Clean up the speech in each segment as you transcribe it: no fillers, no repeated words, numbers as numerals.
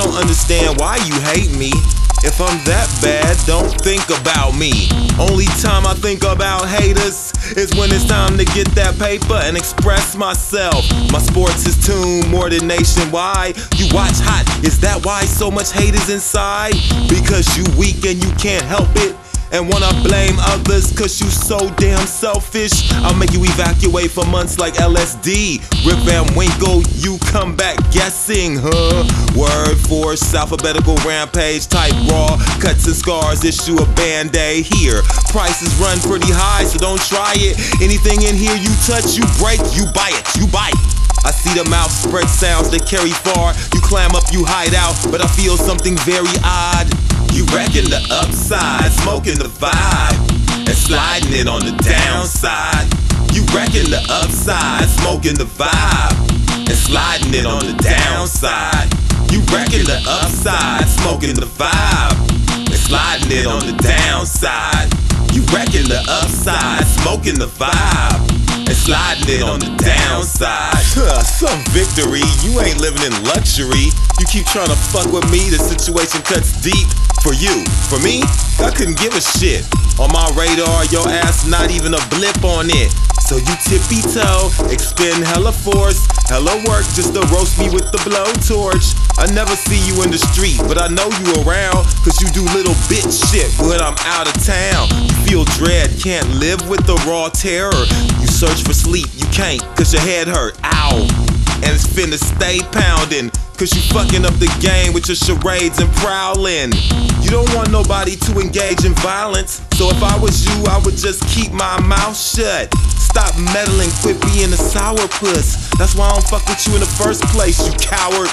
don't understand why you hate me. If I'm that bad, don't think about me. Only time I think about haters is when it's time to get that paper and express myself. My sports is tuned more than nationwide. You watch hot, is that why so much hate is inside? Because you weak and you can't help it, and wanna blame others cause you so damn selfish. I'll make you evacuate for months like LSD. Rip Van Winkle, you come back guessing, huh? Word force, alphabetical rampage, type raw, cuts and scars, issue a band-aid here. Prices run pretty high, so don't try it. Anything in here you touch, you break, you buy it, you bite. I see the mouth spread sounds that carry far. You climb up, you hide out, but I feel something very odd. You wrecking the upside, smoking the vibe, and sliding it on the downside. You wrecking the upside, smoking the vibe, and sliding it on the downside. You wrecking the upside, smoking the vibe, and sliding it on the downside. You wrecking the upside, smoking the vibe, and sliding it on the downside. Some victory, you ain't living in luxury. You keep trying to fuck with me, the situation cuts deep. For you, for me, I couldn't give a shit. On my radar, your ass not even a blip on it. So you tippy-toe, expend hella force, hella work just to roast me with the blowtorch. I never see you in the street, but I know you around, cause you do little bitch shit when I'm out of town. You feel dread, can't live with the raw terror. You search for sleep, you can't, cause your head hurt, ow. And it's finna stay pounding, cause you fucking up the game with your charades and prowling. You don't want nobody to engage in violence, so if I was you, I would just keep my mouth shut. Stop meddling, quit being a sourpuss. That's why I don't fuck with you in the first place, you coward.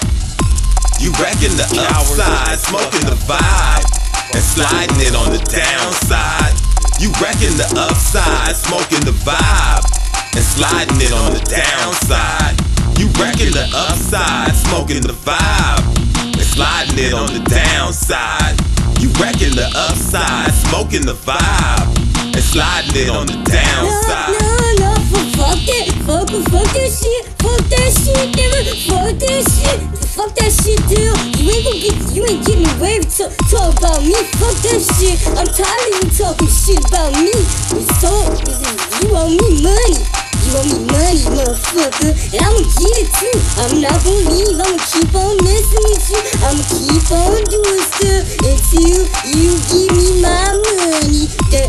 You wrecking the upside, smoking the vibe, and sliding it on the downside. You wrecking the upside, smoking the vibe, and sliding it on the downside. You wrecking the upside, smoking the vibe, and sliding it on the downside. You wrecking the upside, smoking the vibe, and sliding it on the downside. No, fuck that shit, fuck that shit, nigga, fuck that shit, dude. You ain't getting away with talk about me, fuck that shit. I'm tired of you talking shit about me. You owe me money. You owe me money, motherfucker, and I'ma get it too. I'm not gon' leave, I'ma keep on messing with you. I'ma keep on doing stuff until you give me my money that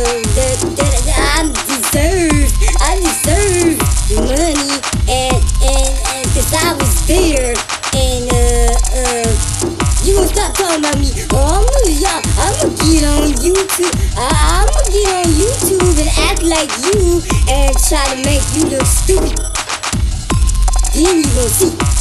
I deserve the money, and cause I was there, and you gon' stop talking about me. Oh, I'ma get on YouTube. I'ma get on YouTube and act like you and try to make you look stupid. Then you gon' see.